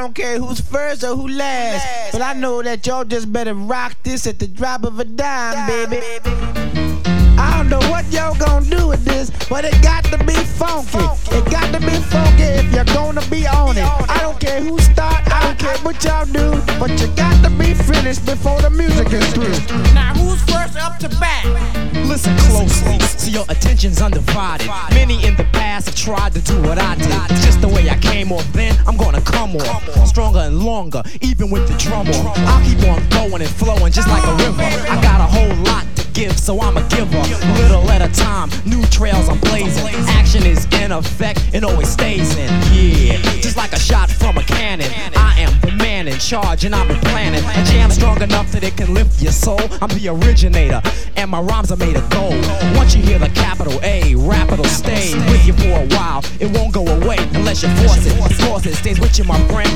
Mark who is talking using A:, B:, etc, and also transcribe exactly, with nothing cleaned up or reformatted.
A: don't care who's first or who last, but I know that y'all just better rock this at the drop of a dime, baby. I don't know what y'all gonna do with this, but it got to be funky. It got to be funky if you're gonna be on it. I don't care who start, I don't care what y'all do, but you got to be finished before the music is through.
B: Now who's first up to bat?
C: Listen closely, so your attention's undivided. Many in the past have tried to do what I did. Just the way I came off then, I'm gonna come off stronger and longer, even with the drum off. I'll keep on going and flowing just like a river. I got a whole lot to give, so I'm a giver. Little at a time, new trails I'm blazing. Action is in effect, it always stays in. Yeah, just like a shot from a cannon. I am the man in charge, and I've been planning a jam strong enough that it can lift your soul. I'm the originator, and my rhymes are made of gold. Once you hear the capital A, rap it'll stay with you for a while. It won't go away unless you force it. Of course it stays with you, my friend.